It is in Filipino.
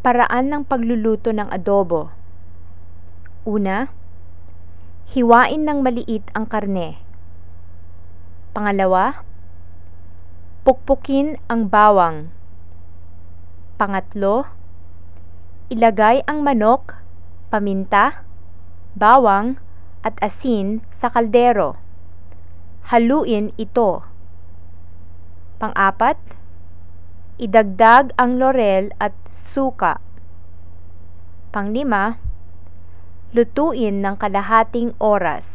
Paraan ng pagluluto ng adobo. Una, hiwain ng maliit ang karne. Pangalawa, pukpukin ang bawang. Pangatlo, ilagay ang manok, paminta, bawang, at asin sa kaldero. Haluin ito. Pang-apat, idagdag ang laurel at suka. Pang-lima, lutuin ng kalahating oras.